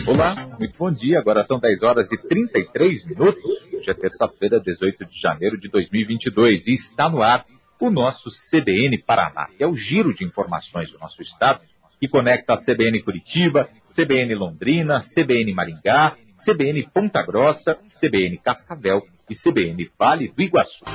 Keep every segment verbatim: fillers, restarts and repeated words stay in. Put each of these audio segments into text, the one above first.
Olá, muito bom dia. Agora são dez horas e trinta e três minutos. Hoje é terça-feira, dezoito de janeiro de dois mil e vinte e dois. E está no ar o nosso C B N Paraná, que é o giro de informações do nosso estado, que conecta a C B N Curitiba, C B N Londrina, C B N Maringá, C B N Ponta Grossa, C B N Cascavel e C B N Vale do Iguaçu.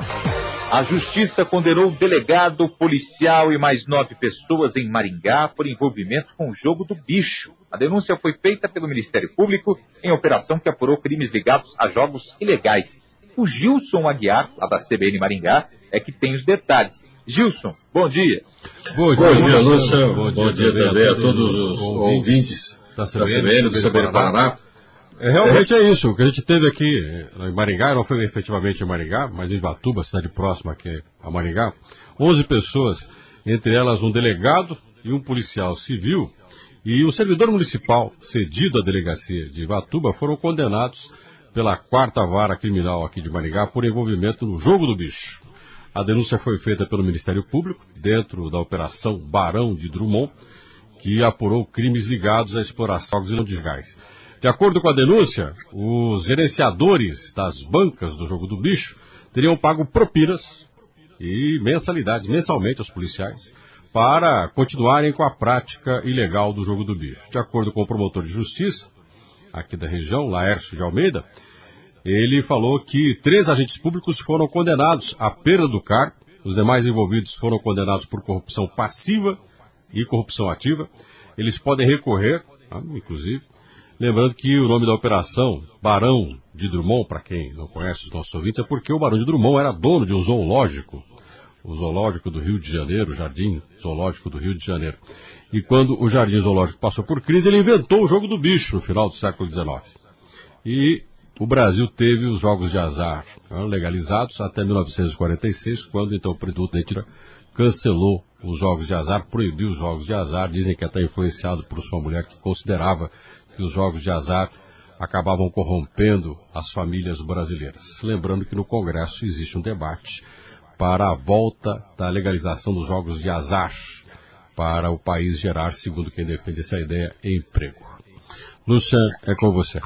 A Justiça condenou o delegado, policial e mais nove pessoas em Maringá por envolvimento com o jogo do bicho. A denúncia foi feita pelo Ministério Público em operação que apurou crimes ligados a jogos ilegais. O Gilson Aguiar, lá da C B N Maringá, é que tem os detalhes. Gilson, bom dia. Bom dia, bom dia, Lúcia. Bom, bom dia também a todos os ouvintes da C B N, do C B N Paraná. É, realmente é. é isso, o que a gente teve aqui em Maringá, não foi efetivamente em Maringá, mas em Ivatuba, cidade próxima aqui a Maringá, onze pessoas, entre elas um delegado e um policial civil, e o servidor municipal cedido à delegacia de Ivatuba foram condenados pela quarta vara criminal aqui de Maringá por envolvimento no jogo do bicho. A denúncia foi feita pelo Ministério Público, dentro da Operação Barão de Drummond, que apurou crimes ligados à exploração de gás. De acordo com a denúncia, os gerenciadores das bancas do jogo do bicho teriam pago propinas e mensalidades, mensalmente aos policiais, para continuarem com a prática ilegal do jogo do bicho. De acordo com o promotor de justiça, aqui da região, Laércio de Almeida, ele falou que três agentes públicos foram condenados à perda do cargo, os demais envolvidos foram condenados por corrupção passiva e corrupção ativa. Eles podem recorrer, inclusive. Lembrando que o nome da operação, Barão de Drummond, para quem não conhece os nossos ouvintes, é porque o Barão de Drummond era dono de um zoológico, o zoológico do Rio de Janeiro, o Jardim Zoológico do Rio de Janeiro. E quando o Jardim Zoológico passou por crise, ele inventou o jogo do bicho no final do século dezenove. E o Brasil teve os jogos de azar legalizados até mil novecentos e quarenta e seis, quando então o presidente Hitler cancelou os jogos de azar, proibiu os jogos de azar, dizem que até influenciado por sua mulher, que considerava que os jogos de azar acabavam corrompendo as famílias brasileiras. Lembrando que no Congresso existe um debate para a volta da legalização dos jogos de azar para o país gerar, segundo quem defende essa ideia, emprego. Lúcia, é com você.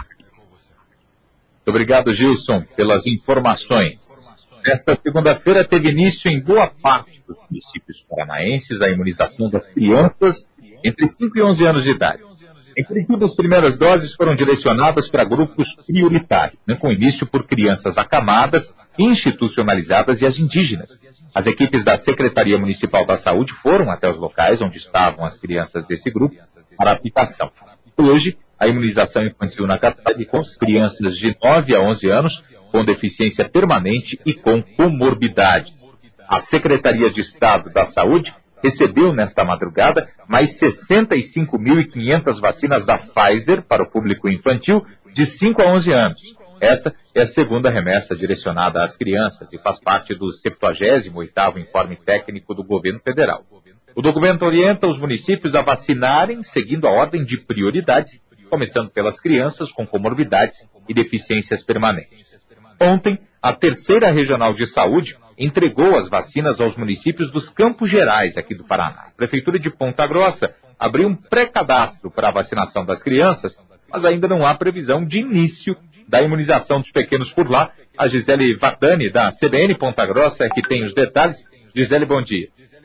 Obrigado, Gilson, pelas informações. Esta segunda-feira teve início em boa parte dos municípios paranaenses a imunização das crianças entre cinco e onze anos de idade. Em Curitiba, as primeiras doses foram direcionadas para grupos prioritários, né, com início por crianças acamadas, institucionalizadas e as indígenas. As equipes da Secretaria Municipal da Saúde foram até os locais onde estavam as crianças desse grupo para a aplicação. Hoje, a imunização infantil na capital é com crianças de nove a onze anos com deficiência permanente e com comorbidades. A Secretaria de Estado da Saúde recebeu nesta madrugada mais sessenta e cinco mil e quinhentas vacinas da Pfizer para o público infantil de cinco a onze anos. Esta é a segunda remessa direcionada às crianças e faz parte do septuagésimo oitavo Informe Técnico do Governo Federal. O documento orienta os municípios a vacinarem seguindo a ordem de prioridades, começando pelas crianças com comorbidades e deficiências permanentes. Ontem, a Terceira Regional de Saúde entregou as vacinas aos municípios dos Campos Gerais, aqui do Paraná. A Prefeitura de Ponta Grossa abriu um pré-cadastro para a vacinação das crianças, mas ainda não há previsão de início da imunização dos pequenos por lá. A Gisele Vardani, da C B N Ponta Grossa, é que tem os detalhes. Gisele, bom dia.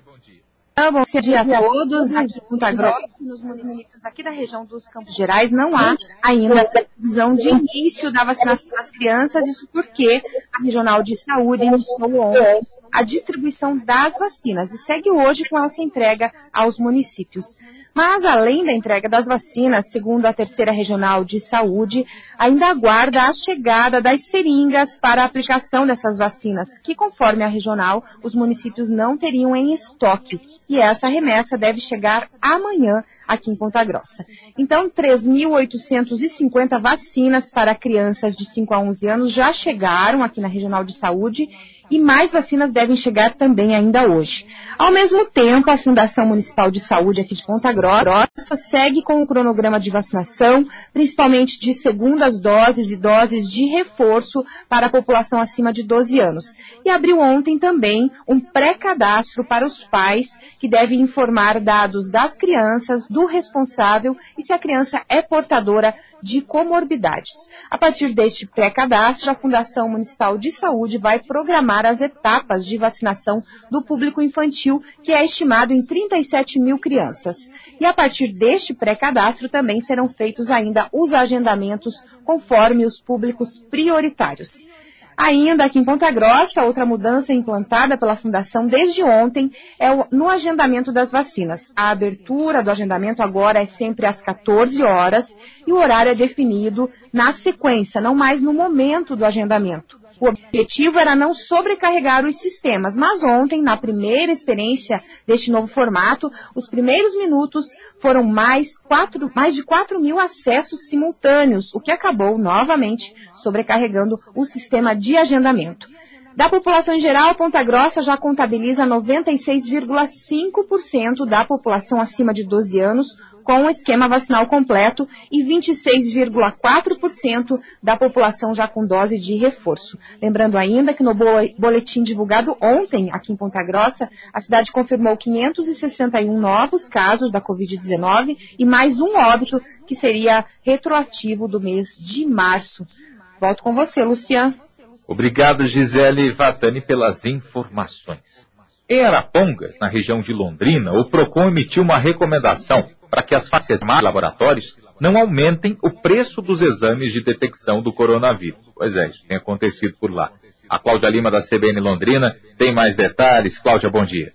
Bom dia a todos. Aqui em Ponta Grossa, nos municípios aqui da região dos Campos Gerais, não há ainda previsão de início da vacinação das crianças, isso porque a Regional de Saúde iniciou ontem a distribuição das vacinas e segue hoje com essa entrega aos municípios. Mas, além da entrega das vacinas, segundo a Terceira Regional de Saúde, ainda aguarda a chegada das seringas para a aplicação dessas vacinas, que, conforme a regional, os municípios não teriam em estoque. E essa remessa deve chegar amanhã aqui em Ponta Grossa. Então, três mil oitocentas e cinquenta vacinas para crianças de cinco a onze anos já chegaram aqui na Regional de Saúde e mais vacinas devem chegar também ainda hoje. Ao mesmo tempo, a Fundação Municipal de Saúde aqui de Ponta Grossa segue com o cronograma de vacinação, principalmente de segundas doses e doses de reforço para a população acima de doze anos. E abriu ontem também um pré-cadastro para os pais que devem informar dados das crianças, do responsável e se a criança é portadora de comorbidades. A partir deste pré-cadastro, a Fundação Municipal de Saúde vai programar as etapas de vacinação do público infantil, que é estimado em trinta e sete mil crianças. E a partir deste pré-cadastro também serão feitos ainda os agendamentos conforme os públicos prioritários. Ainda aqui em Ponta Grossa, outra mudança implantada pela Fundação desde ontem é o, no agendamento das vacinas. A abertura do agendamento agora é sempre às quatorze horas e o horário é definido na sequência, não mais no momento do agendamento. O objetivo era não sobrecarregar os sistemas, mas ontem, na primeira experiência deste novo formato, os primeiros minutos foram mais, quatro, mais de quatro mil acessos simultâneos, o que acabou novamente sobrecarregando o sistema de agendamento. Da população em geral, Ponta Grossa já contabiliza noventa e seis vírgula cinco por cento da população acima de doze anos com o esquema vacinal completo e vinte e seis vírgula quatro por cento da população já com dose de reforço. Lembrando ainda que no boletim divulgado ontem, aqui em Ponta Grossa, a cidade confirmou quinhentos e sessenta e um novos casos da covid dezenove e mais um óbito que seria retroativo do mês de março. Volto com você, Luciano. Obrigado, Gisele Vatani, pelas informações. Em Arapongas, na região de Londrina, o PROCON emitiu uma recomendação para que as farmácias e laboratórios não aumentem o preço dos exames de detecção do coronavírus. Pois é, isso tem acontecido por lá. A Cláudia Lima, da C B N Londrina, tem mais detalhes. Cláudia, bom dia.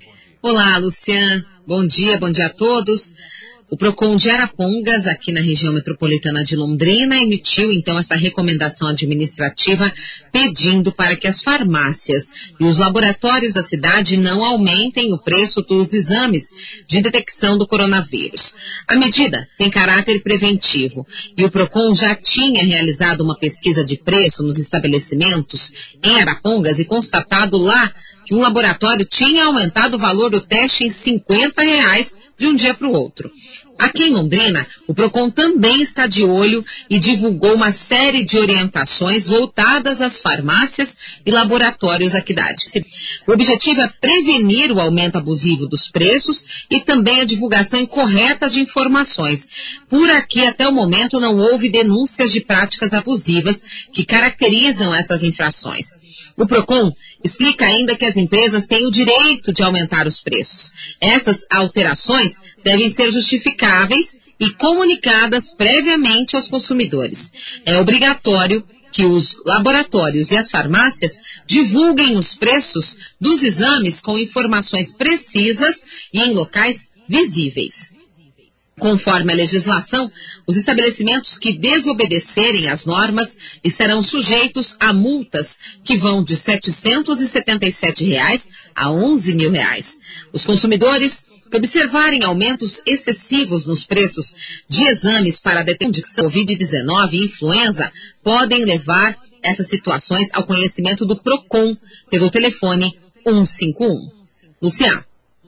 Olá, Luciano. Bom dia, bom dia a todos. O PROCON de Arapongas, aqui na região metropolitana de Londrina, emitiu então essa recomendação administrativa pedindo para que as farmácias e os laboratórios da cidade não aumentem o preço dos exames de detecção do coronavírus. A medida tem caráter preventivo e o PROCON já tinha realizado uma pesquisa de preço nos estabelecimentos em Arapongas e constatado lá que um laboratório tinha aumentado o valor do teste em cinquenta reais de um dia para o outro. Aqui em Londrina, o PROCON também está de olho e divulgou uma série de orientações voltadas às farmácias e laboratórios aqui da cidade. O objetivo é prevenir o aumento abusivo dos preços e também a divulgação incorreta de informações. Por aqui, até o momento, não houve denúncias de práticas abusivas que caracterizam essas infrações. O PROCON explica ainda que as empresas têm o direito de aumentar os preços. Essas alterações devem ser justificáveis e comunicadas previamente aos consumidores. É obrigatório que os laboratórios e as farmácias divulguem os preços dos exames com informações precisas e em locais visíveis. Conforme a legislação, os estabelecimentos que desobedecerem às normas estarão sujeitos a multas que vão de setecentos e setenta e sete reais a onze mil reais. Os consumidores que observarem aumentos excessivos nos preços de exames para a detecção de covid dezenove e influenza podem levar essas situações ao conhecimento do PROCON pelo telefone um cinco um. Luciano.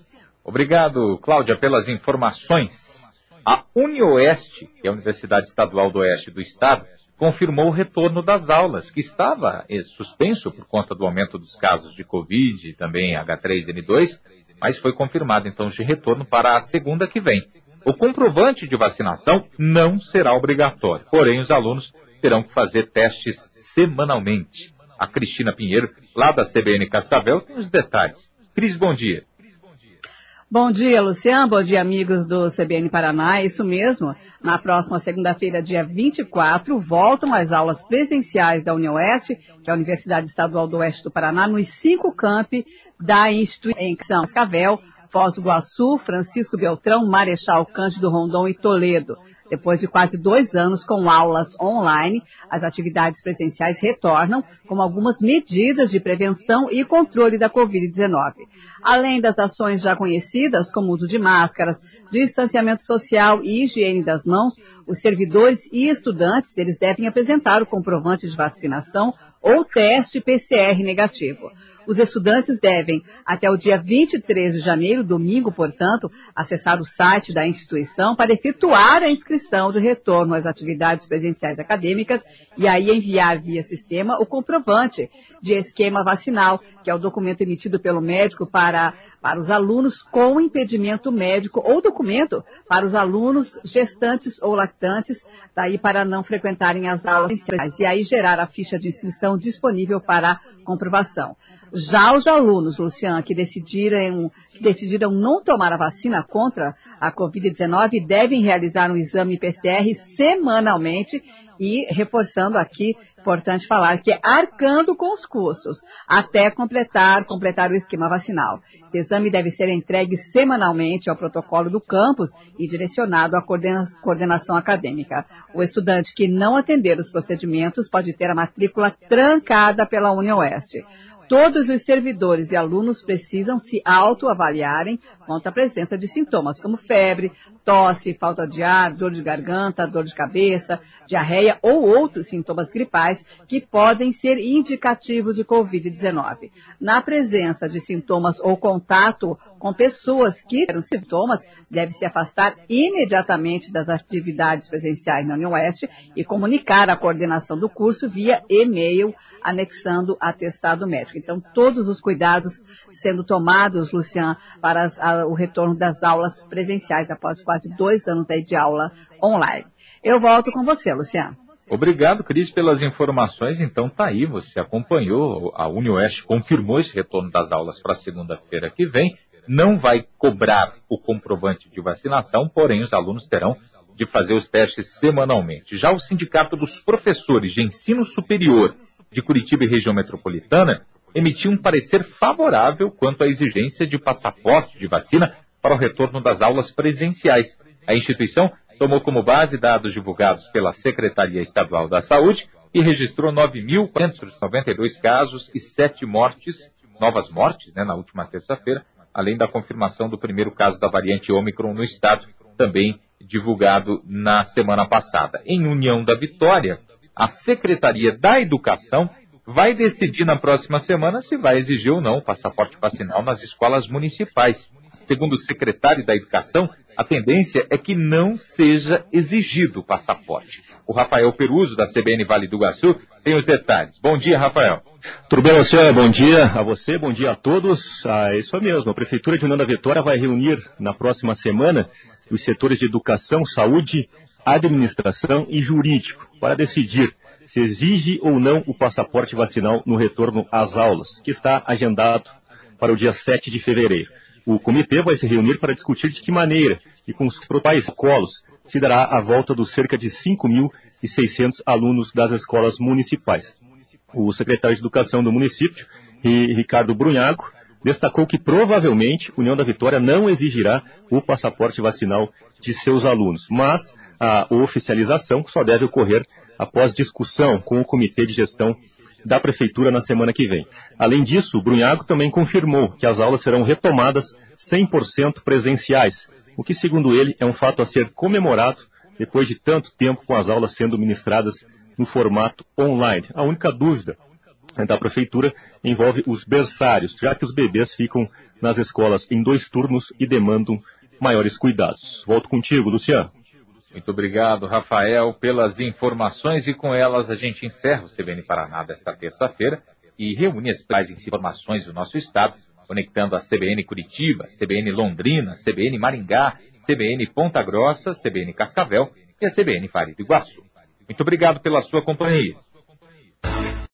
Obrigado, Cláudia, pelas informações. A UniOeste, que é a Universidade Estadual do Oeste do Estado, confirmou o retorno das aulas, que estava suspenso por conta do aumento dos casos de Covid e também H três N dois, mas foi confirmado então de retorno para a segunda que vem. O comprovante de vacinação não será obrigatório, porém os alunos terão que fazer testes semanalmente. A Cristina Pinheiro, lá da C B N Cascavel, tem os detalhes. Cris, bom dia. Bom dia, Luciano. Bom dia, amigos do C B N Paraná. É isso mesmo. Na próxima segunda-feira, dia vinte e quatro, voltam as aulas presenciais da UniOeste, que é a Universidade Estadual do Oeste do Paraná, nos cinco campi da instituição Cascavel, Foz do Iguaçu, Francisco Beltrão, Marechal Cândido Rondon e Toledo. Depois de quase dois anos com aulas online, as atividades presenciais retornam com algumas medidas de prevenção e controle da covid dezenove. Além das ações já conhecidas, como uso de máscaras, distanciamento social e higiene das mãos, os servidores e estudantes eles devem apresentar o comprovante de vacinação ou teste P C R negativo. Os estudantes devem, até o dia vinte e três de janeiro, domingo, portanto, acessar o site da instituição para efetuar a inscrição de retorno às atividades presenciais acadêmicas e aí enviar via sistema o comprovante de esquema vacinal, que é o documento emitido pelo médico para, para os alunos com impedimento médico ou documento para os alunos gestantes ou lactantes, daí para não frequentarem as aulas presenciais, e aí gerar a ficha de inscrição disponível para comprovação. Já os alunos, Luciano, que decidiram, que decidiram não tomar a vacina contra a covid dezenove devem realizar um exame P C R semanalmente e, reforçando aqui, importante falar que é arcando com os custos até completar, completar o esquema vacinal. Esse exame deve ser entregue semanalmente ao protocolo do campus e direcionado à coordena- coordenação acadêmica. O estudante que não atender os procedimentos pode ter a matrícula trancada pela UniOeste. Todos os servidores e alunos precisam se autoavaliarem quanto à presença de sintomas como febre, tosse, falta de ar, dor de garganta, dor de cabeça, diarreia ou outros sintomas gripais que podem ser indicativos de covid dezenove. Na presença de sintomas ou contato com pessoas que tiveram sintomas, deve se afastar imediatamente das atividades presenciais na UniOeste e comunicar a coordenação do curso via e-mail, anexando atestado médico. Então, todos os cuidados sendo tomados, Luciano, para as, a, o retorno das aulas presenciais após quase dois anos aí de aula online. Eu volto com você, Luciano. Obrigado, Cris, pelas informações. Então, tá aí, você acompanhou, a UniOeste confirmou esse retorno das aulas para segunda-feira que vem. Não vai cobrar o comprovante de vacinação, porém os alunos terão de fazer os testes semanalmente. Já o Sindicato dos Professores de Ensino Superior de Curitiba e região metropolitana emitiu um parecer favorável quanto à exigência de passaporte de vacina para o retorno das aulas presenciais. A instituição tomou como base dados divulgados pela Secretaria Estadual da Saúde e registrou nove mil quatrocentos e noventa e dois casos e sete mortes, novas mortes, né, na última terça-feira, além da confirmação do primeiro caso da variante Ômicron no estado, também divulgado na semana passada. Em União da Vitória, a Secretaria da Educação vai decidir na próxima semana se vai exigir ou não o passaporte vacinal nas escolas municipais. Segundo o secretário da Educação, a tendência é que não seja exigido o passaporte. O Rafael Peruso, da C B N Vale do Iguaçu, tem os detalhes. Bom dia, Rafael. Tudo bem, Luciano? Bom dia a você, bom dia a todos. Ah, é isso mesmo, a Prefeitura de União da Vitória vai reunir na próxima semana os setores de educação, saúde, administração e jurídico para decidir se exige ou não o passaporte vacinal no retorno às aulas, que está agendado para o dia sete de fevereiro. O comitê vai se reunir para discutir de que maneira e com os protocolos se dará a volta dos cerca de cinco mil e seiscentos alunos das escolas municipais. O secretário de Educação do município, Ricardo Brunhago, destacou que provavelmente União da Vitória não exigirá o passaporte vacinal de seus alunos, mas a oficialização só deve ocorrer após discussão com o Comitê de Gestão da Prefeitura na semana que vem. Além disso, o Brunhago também confirmou que as aulas serão retomadas cem por cento presenciais, o que, segundo ele, é um fato a ser comemorado depois de tanto tempo com as aulas sendo ministradas no formato online. A única dúvida da Prefeitura envolve os berçários, já que os bebês ficam nas escolas em dois turnos e demandam maiores cuidados. Volto contigo, Luciano. Muito obrigado, Rafael, pelas informações, e com elas a gente encerra o C B N Paraná desta terça-feira e reúne as principais informações do nosso estado, conectando a C B N Curitiba, C B N Londrina, C B N Maringá, C B N Ponta Grossa, C B N Cascavel e a C B N Vale do Iguaçu. Muito obrigado pela sua companhia.